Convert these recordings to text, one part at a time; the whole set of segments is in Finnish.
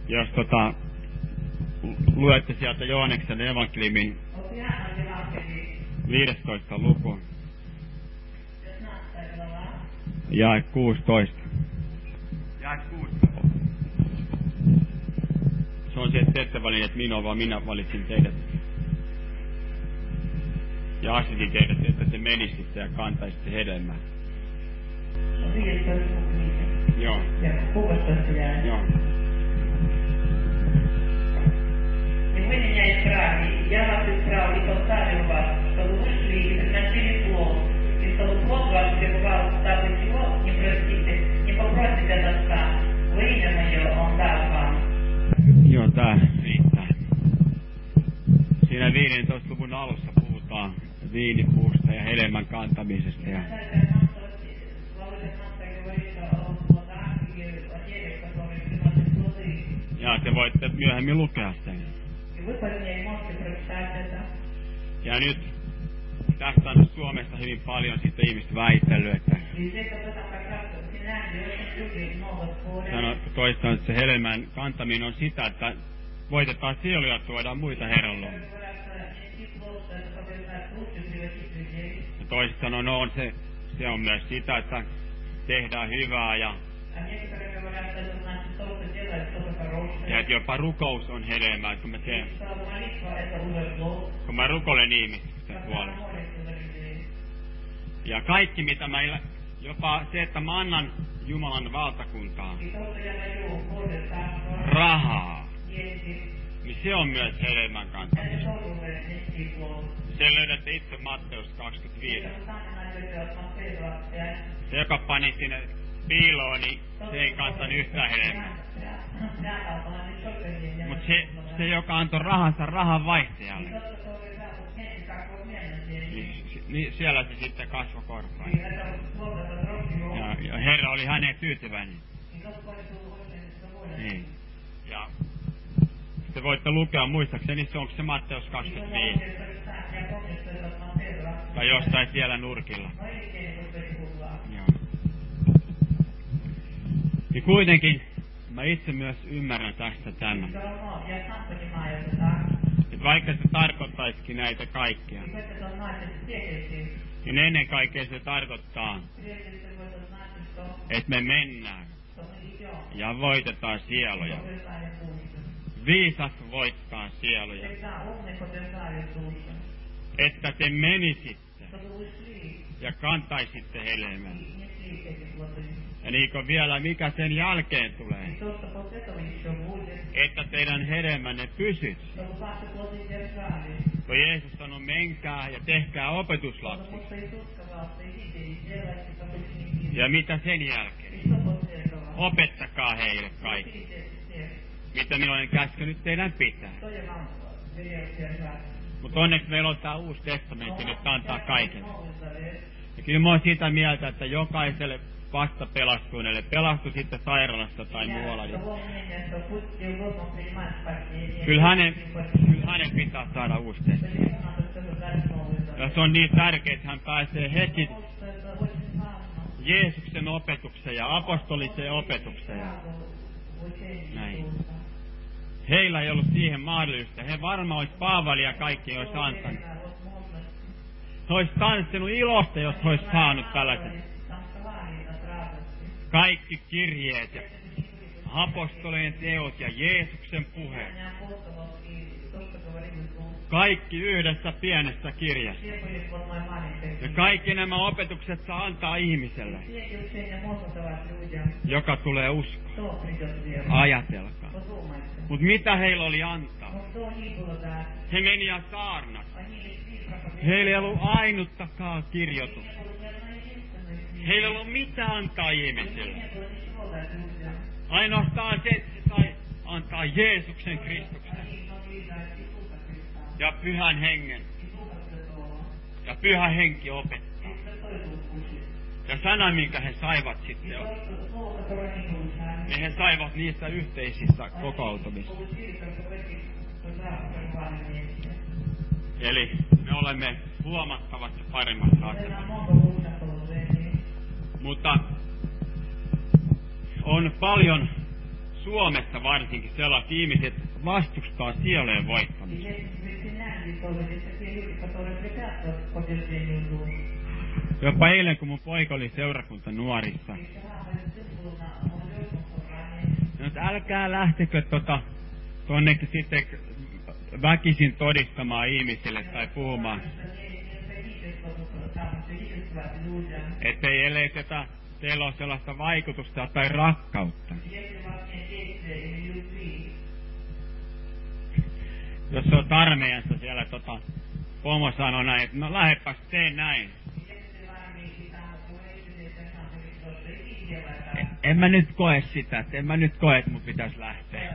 Jos luette sieltä Johaneksen evankeliumin 15. lukuun. Jae 16. Se on se, että te ette valinneet minua, vaan minä valitsin teidät. Ja asetin teidät, että te menisitte ja kantaisitte hedelmää. Joo. Joo. Вы меня избрали, я вас избрал и поставил вас, чтобы вы шли и приносили плод, и чтобы плод ваш пребывал в стаде всего, не попросите от Отца, во имя Мое Он даст вам. Joo, tää riittää. Siinä 15. luvun alussa puhutaan viinipuusta ja hedelmän kantamisesta. Ja te voitte myöhemmin lukea sen. Ja nyt tästä on Suomessa hyvin paljon sitten ihmiset väitellyt, että toistaan, että se hedelmän kantaminen on sitä, että voitetaan sieluja ja tuodaan muita Herran luo. Ja toiset sanoo, no on se on myös sitä, että tehdään hyvää ja että jopa rukous on hedelmää, kun mä rukoilen ihmisten puolesta. Ja kaikki mitä meillä, jopa se, että mä annan Jumalan valtakuntaan rahaa, niin se on myös hedelmän kantamista. Se löydätte itse Matteus 25. Se, joka pani sinne piiloon, niin se ei kantanut yhtään hedelmää. Mutta se, joka antoi rahansa rahan vaihtajalle, niin siellä se sitten kasvoi korpaan. Ja Herra oli häneen tyytyväinen. Niin. Ja sitten voitte lukea muistaakseni, se onko se Matteus 25. Tai jostain siellä nurkilla. Joo. Ja kuitenkin mä itse myös ymmärrän tästä tämän. Että vaikka se tarkoittaisikin näitä kaikkia, niin ennen kaikkea se tarkoittaa, että me mennään ja voitetaan sieluja. Viisas voittaa sieluja. Että te menisitte ja kantaisitte hedelmää. Ja niin kuin vielä mikä sen jälkeen tulee, että teidän hedelmänne pysyt. Kun Jeesus sanoi, menkää ja tehkää opetuslapsiksi. Ja mitä sen jälkeen? Opettakaa heille kaikki, mitä minä olen käskenyt teidän pitää. Mutta onneksi meillä on tämä Uusi testamentti nyt antaa kaiken. Ja kyllä mä oon sitä mieltä, että jokaiselle vasta pelastuneelle, pelastu sitten sairaalasta tai muualla, niin kyllä hänen pitää saada Uusi testamentti. Ja se on niin tärkeää, että hän pääsee heti Jeesuksen opetukseen ja apostoliseen opetukseen. Näin. Heillä ei ollut siihen mahdollista. He varmaan olisi Paavali ja kaikki olisi antanut. He olisi tanssinut ilosta, jos he olisi saanut tällaisen. Kaikki kirjeet ja apostolien teot ja Jeesuksen puheet. Kaikki yhdessä pienessä kirjassa. Ja kaikki nämä opetukset saa antaa ihmiselle, joka tulee uskoon. Ajatelkaa. Mutta mitä heillä oli antaa? He meni ja saarnasi. Heillä ei ollut ainuttakaan kirjoitusta. Heillä ei ollut mitään antaa ihmiselle. Ainoastaan se, että se sai antaa Jeesuksen Kristuksen. Ja Pyhän Hengen. Ja Pyhä Henki opettaa. Ja sana, minkä he saivat sitten, niin he saivat niissä yhteisissä kokoutumissa. Eli me olemme huomattavasti paremmassa asemassa. Mutta on paljon Suomessa varsinkin sellaiset ihmiset vastustaa sielujen voittamista. Jopa eilen, kun mun poika oli seurakunta nuorissa. No, älkää lähtekö tonne sitten väkisin todistamaan ihmisille tai puhumaan. Ettei eletetä teillä on sellaista vaikutusta tai rakkautta. Jos se on armeijassa siellä pomo sanoo näin, että no lähdepäs tee näin. En mä nyt koe sitä, että mun pitäisi lähteä.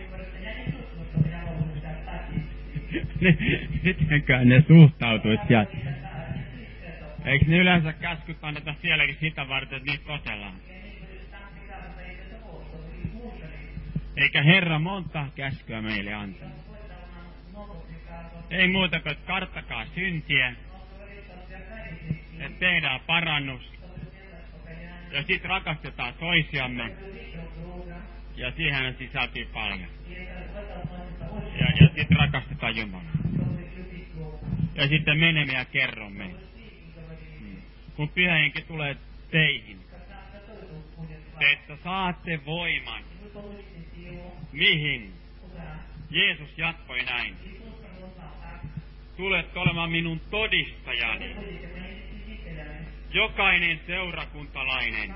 Mitenkään ne suhtautuis sieltä? Eikö ne yleensä käskyt anneta sielläkin sitä varten, että niitä totellaan? Eikä Herra monta käskyä meille antaa. Ei muuta kuin, että karttakaa syntiä, että tehdään parannus, ja sit rakastetaan toisiamme, ja siihen sisältyy paljon. Ja sit rakastetaan Jumalaa. Ja sitten menemme ja kerromme. Kun Pyhä Henki tulee teihin, että saatte voiman. Mihin? Jeesus jatkoi näin. Tulette olemaan minun todistajani. Jokainen seurakuntalainen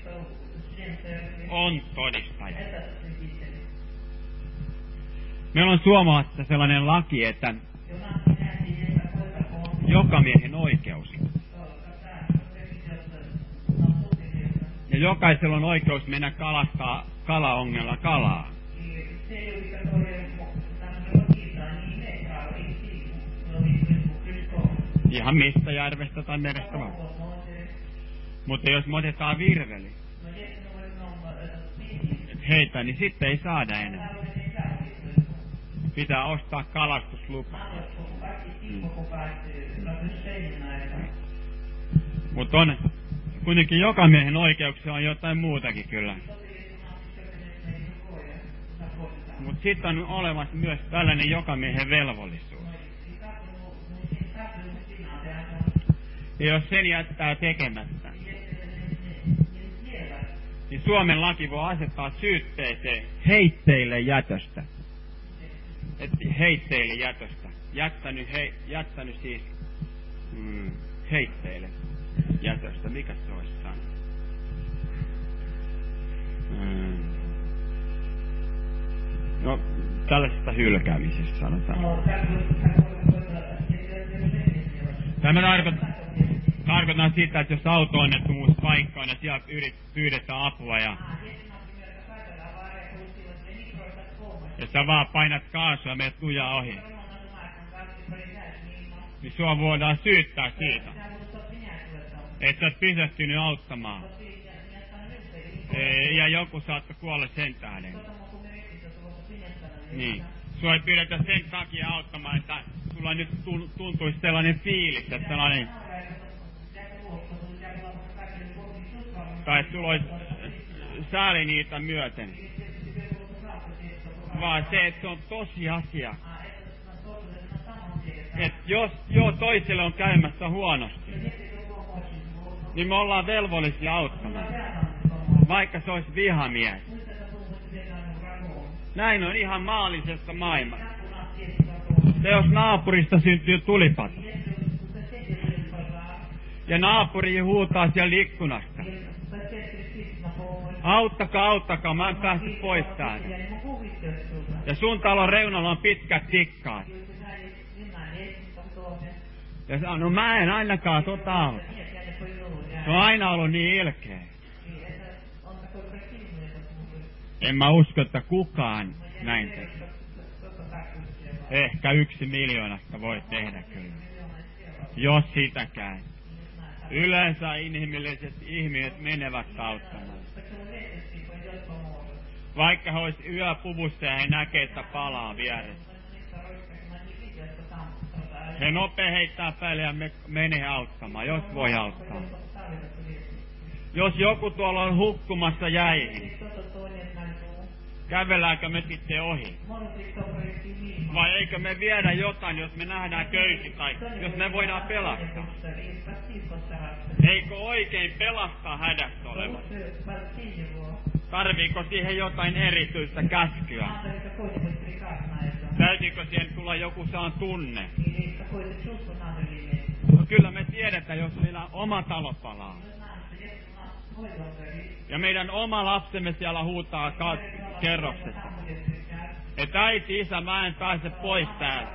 on todistaja. Meillä on Suomessa sellainen laki, että jokamiehen oikeus. Ja jokaisella on oikeus mennä kalastaa kalaongella kalaa. Ihan mistä järvestä tai merestä vaan. Mutta jos me otetaan virveli, heitä, niin sitten ei saada enää. Pitää ostaa kalastuslupa. Mutta on kuitenkin jokamiehen oikeuksia on jotain muutakin kyllä. Mutta sitten on olemassa myös tällainen jokamiehen velvollisuus. Ja jos sen jättää tekemättä, niin Suomen laki voi asettaa syytteeseen heitteille jätöstä. Heitteille jätöstä. Jättänyt siis heitteille jätöstä. Mikä se olisi sana? No, tällaisesta hylkäämisestä sanotaan. Tämä tarkoitan sitä, että jos auto-onnettomuus paikka on ja sieltä pyydetään apua ja sä vaan painat kaasua ja menet lujaa ohi, niin sua voidaan syyttää siitä, että sä oot pysähtynyt auttamaan. Ja joku saattoi kuolla sen tähden. Niin. Sua ei pyydetä sen takia auttamaan, että sulla nyt tuntuisi sellainen fiilis, että sellainen... Tai että sulla olisi sääli niitä myöten. Vaan se, että se on tosiasia. Että jos toiselle on käymässä huonosti, niin me ollaan velvollisia auttamaan. Vaikka se olisi vihamies. Näin on ihan maallisessa maailmassa. Se jos naapurista syntyy tulipato. Ja naapuri huutaa siellä ikkunasta. Auttakaa, mä en päästy pois täältä. Ja sun talon reunalla on pitkät tikkaat. Ja sanoo, no mä en ainakaan auta. Se on aina ollut niin ilkeä. En mä usko, että kukaan näin tekee. Ehkä 1 miljoonasta voi tehdä kyllä. Jos sitäkään. Yleensä inhimilliset ihmiset menevät auttamaan. Vaikka he olisi yöpuvussa ja he näkee, että palaa vieressä. He nopea heittää päälle ja menee auttamaan, jos voi auttaa. Jos joku tuolla on hukkumassa jäihin, Kävelläänkö me sitten ohi? Vai eikö me viedä jotain, jos me nähdään köysi tai jos me voidaan pelastaa? Eikö oikein pelastaa hädässä olevat? Tarviiko siihen jotain erityistä käskyä? Täytyykö siihen tulla joku saan tunne? No kyllä me tiedetään, jos meillä oma talo palaa. Ja meidän oma lapsemme siellä huutaa kerroksessa. Että äiti, isä, mä en pääse pois täältä.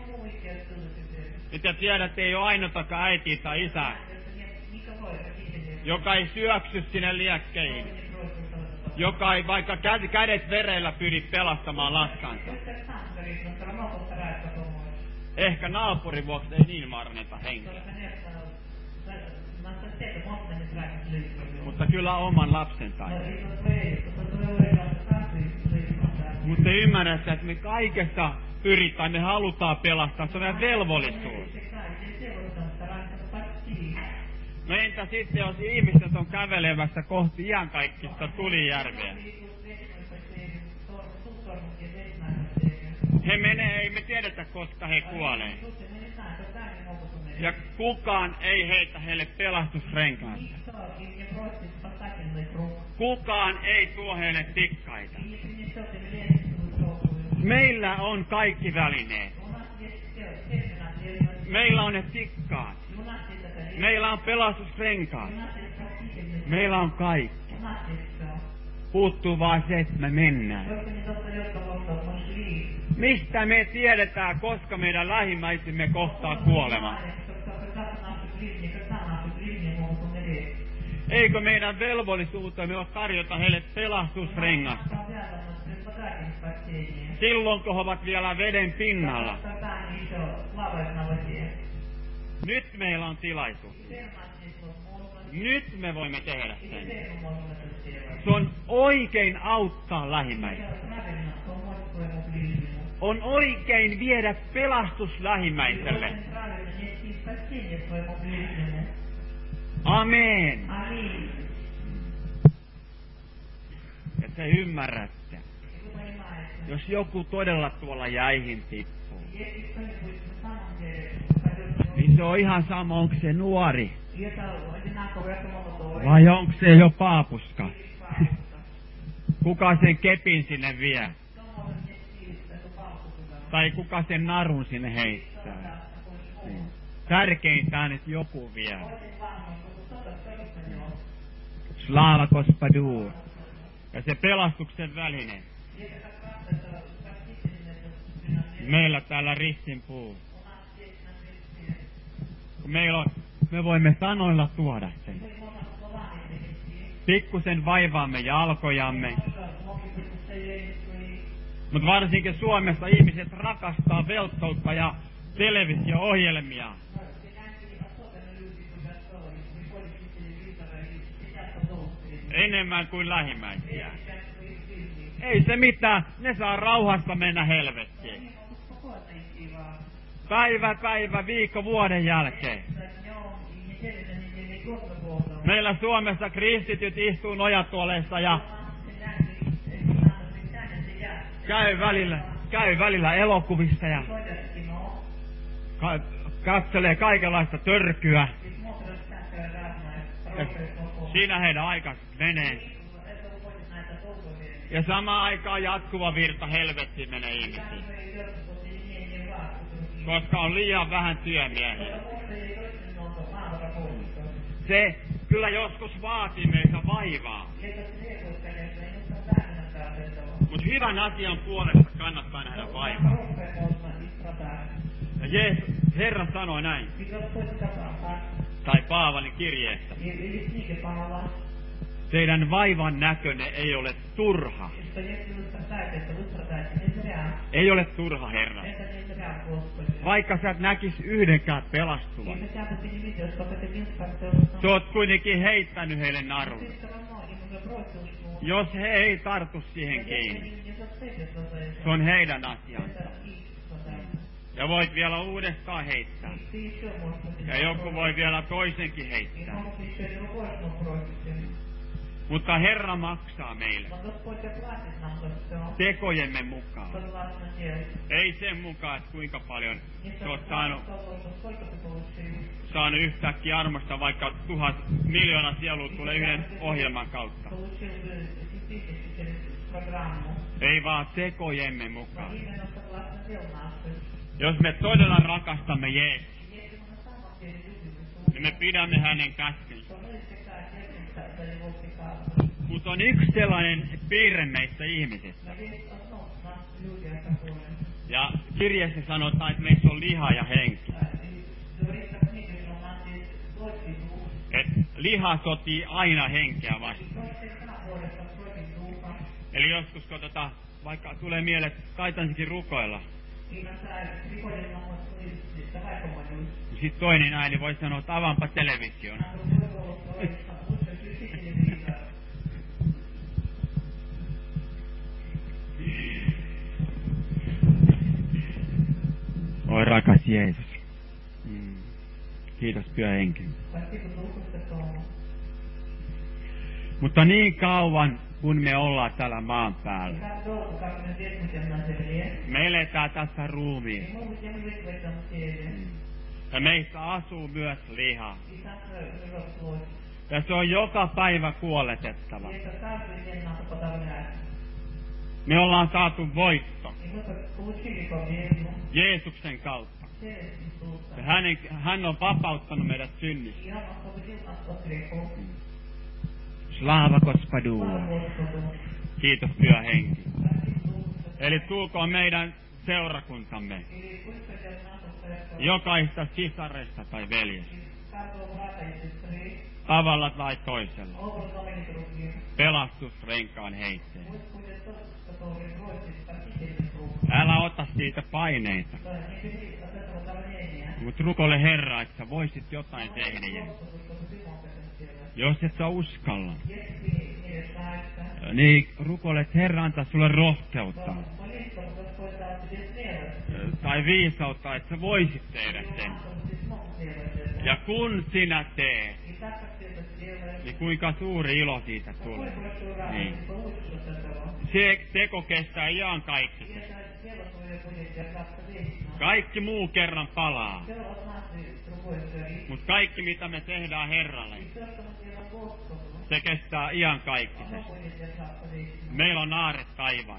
Ja te tiedätte, ei ole ainoatakaan äiti tai isä, joka ei syöksy sinne liekkeihin. Joka ei vaikka kädet verellä pyri pelastamaan laskansa. Ehkä naapurin vuoksi ei niin marneta henkeä. Mutta kyllä oman lapsen tai. Mutta te ymmärrätte, että me kaikesta pyritään, me halutaan pelastaa, se on meidän velvollisuus. No entä sitten, jos ihmiset on kävelemässä kohti iankaikkista tulijärveä? He menee, ei me tiedetä, koska he kuolee. Ja kukaan ei heitä heille pelastusrenkaansa. Kukaan ei tuo heille tikkaita. Meillä on kaikki välineet. Meillä on ne tikkaat. Meillä on pelastusrenkaat. Meillä on kaikki. Puuttuu vaan se, että me mennään. Mistä me tiedetään, koska meidän lähimmäisimme kohtaa kuoleman? Eikö meidän velvollisuutemme ole tarjota heille pelastusrengasta? Silloin, kun he ovat vielä veden pinnalla. Nyt meillä on tilaisuus. Nyt me voimme tehdä sen. Se on oikein auttaa lähimmäistä. On oikein viedä pelastus lähimmäiselle. Amen. Ja te ymmärrätte. Jos joku todella tuolla jäihin tippuu, niin se on ihan sama, onko se nuori vai onko se jo paapuska. Kuka sen kepin sinne vie? Tai kuka sen narun sinne heittää? Tärkeintä on, että joku vie. Slava Gospodu. Ja se pelastuksen väline. Meillä täällä ristinpuu. Me voimme sanoilla tuoda sen. Pikkusen vaivaamme jalkojamme. Mutta varsinkin Suomessa ihmiset rakastaa velttoutta ja televisio-ohjelmia. Enemmän kuin lähimmäisiä. Ei se mitään, ne saa rauhassa mennä helvettiin. Päivä, viikko, vuoden jälkeen. Meillä Suomessa kristityt istuu nojatuoleissa ja käy välillä elokuvissa ja katselee kaikenlaista törkyä. Ja siinä heidän aikansa menee. Ja samaan aikaan jatkuva virta helvettiin menee ihmisiin. Koska on liian vähän työmiehiä. Se kyllä joskus vaatii meitä vaivaa. Mutta hyvän asian puolesta kannattaa nähdä vaivaa. Ja Herra sanoi näin. Tai Paavalin kirjeessä. Teidän vaivan näkönne ei ole turha. Ei ole turha, Herra. Vaikka sä et näkis yhdenkään pelastuvan. Sä oot kuitenkin heittänyt heille narun. Jos he ei tartu siihen kiinni, se on heidän asiansa. Ja voit vielä uudestaan heittää. Ja joku voi vielä toisenkin heittää. Mutta Herra maksaa meille tekojemme mukaan. Ei sen mukaan, että kuinka paljon se on saanut yhtäkkiä armosta, vaikka 1000 miljoonaa sielua tulee yhden ohjelman kautta. Ei vaan tekojemme mukaan. Jos me todella rakastamme Jeesusta, niin me pidämme hänen käskynsä. Mutta on yksi sellainen piirre meistä ihmisistä. Ja kirjassa sanotaan, että meissä on liha ja henki. Et liha sotii aina henkeä vastaan. Eli joskus vaikka tulee mieleen, että taitansikin rukoilla. Sitten toinen ääni voi sanoa, että avaanpa television. Oi rakas Jeesus. Kiitos Pyhä Henki. Mutta niin kauan, kun me ollaan täällä maan päällä, me eletään tässä ruumiissa. Ja meistä asuu myös liha. Ja se on joka päivä kuoletettava. Me ollaan saatu voitto Jeesuksen kautta. Ja hän on vapauttanut meidät synnistä. Slava Gospodua. Kiitos Pyhä Henki. Eli tulkoon meidän seurakuntamme jokaista sisaresta tai veljestä tavalla tai toisella pelastusrenkaan heitteen. Älä ota siitä paineita, mutta rukoile Herraa, että sä voisit jotain tehdä. Jos et sä uskalla, niin rukoile, että Herra antaa sulle rohkeutta tai viisautta, että sä voisit tehdä sen. Ja kun sinä teet, niin kuinka suuri ilo siitä tulee. Niin. Se teko kestää iankaikkisesti. Kaikki muu kerran palaa. Mutta kaikki mitä me tehdään Herralle, se kestää iankaikkisesti. Meillä on aaret taivaan.